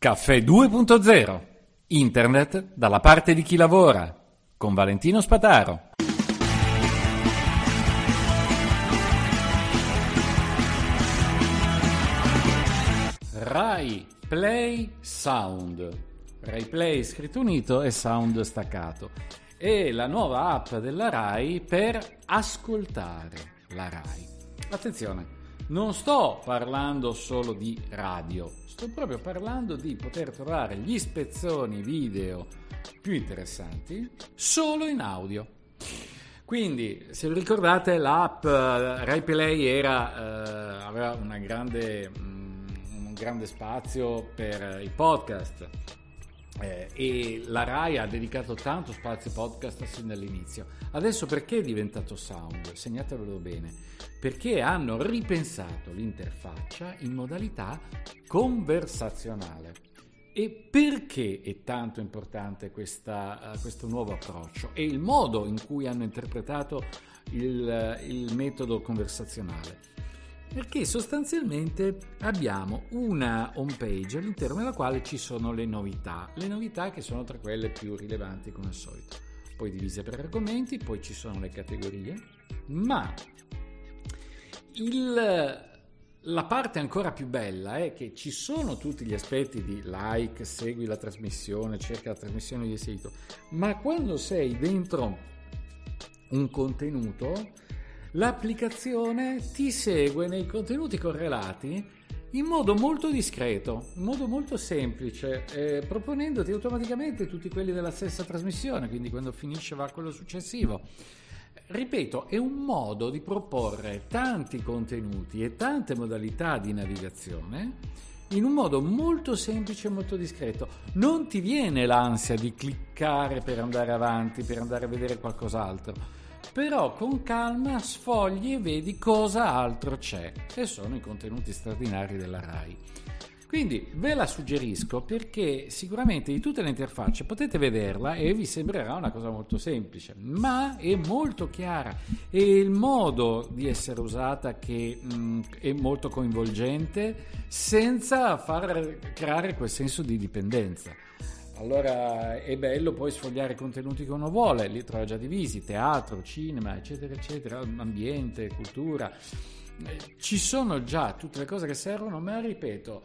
Caffè 2.0. Internet dalla parte di chi lavora. Con Valentino Spataro. Rai Play Sound. Rai Play scritto unito e Sound staccato. È la nuova app della Rai per ascoltare la Rai. Attenzione, non sto parlando solo di radio, sto proprio parlando di poter trovare gli spezzoni video più interessanti solo in audio. Quindi, se vi ricordate, l'app Rai Play aveva un grande spazio per i podcast. E la Rai ha dedicato tanto spazio ai podcast sin dall'inizio. Adesso perché è diventato Sound? Segnatevelo bene, perché hanno ripensato l'interfaccia in modalità conversazionale. E perché è tanto importante questo nuovo approccio e il modo in cui hanno interpretato il metodo conversazionale? Perché sostanzialmente abbiamo una home page all'interno della quale ci sono le novità che sono tra quelle più rilevanti come al solito, poi divise per argomenti, poi ci sono le categorie, ma la parte ancora più bella è che ci sono tutti gli aspetti di like, segui la trasmissione, cerca la trasmissione di sito, ma quando sei dentro un contenuto l'applicazione ti segue nei contenuti correlati in modo molto discreto, in modo molto semplice, proponendoti automaticamente tutti quelli della stessa trasmissione, quindi quando finisce va quello successivo. Ripeto, è un modo di proporre tanti contenuti e tante modalità di navigazione in un modo molto semplice e molto discreto. Non ti viene l'ansia di cliccare per andare avanti, per andare a vedere qualcos'altro. Però con calma sfogli e vedi cosa altro c'è, e sono i contenuti straordinari della Rai. Quindi ve la suggerisco perché sicuramente di tutte le interfacce potete vederla e vi sembrerà una cosa molto semplice, ma è molto chiara e il modo di essere usata che è molto coinvolgente senza far creare quel senso di dipendenza. Allora è bello poi sfogliare i contenuti che uno vuole, li trova già divisi, teatro, cinema, eccetera, eccetera, ambiente, cultura. Ci sono già tutte le cose che servono, ma ripeto,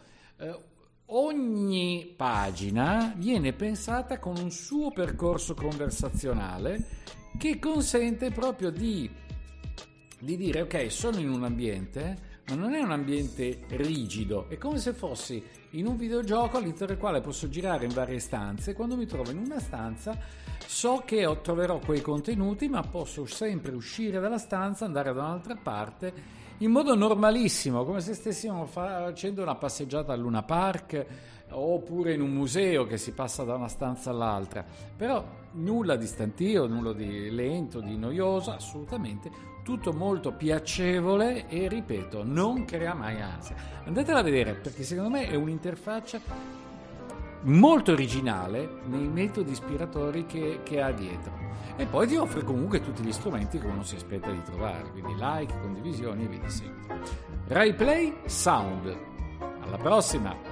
ogni pagina viene pensata con un suo percorso conversazionale che consente proprio di dire ok, sono in un ambiente, ma non è un ambiente rigido, è come se fossi in un videogioco all'interno del quale posso girare in varie stanze. Quando mi trovo in una stanza so che troverò quei contenuti, ma posso sempre uscire dalla stanza, andare da un'altra parte in modo normalissimo, come se stessimo facendo una passeggiata al Luna Park oppure in un museo che si passa da una stanza all'altra. Però nulla di stantio, nulla di lento, di noioso, assolutamente tutto molto piacevole e ripeto, non crea mai ansia. Andatela a vedere perché secondo me è un'interfaccia molto originale nei metodi ispiratori che ha dietro, e poi ti offre comunque tutti gli strumenti che uno si aspetta di trovare, quindi like, condivisioni e via di seguito. Rai Play Sound, alla prossima!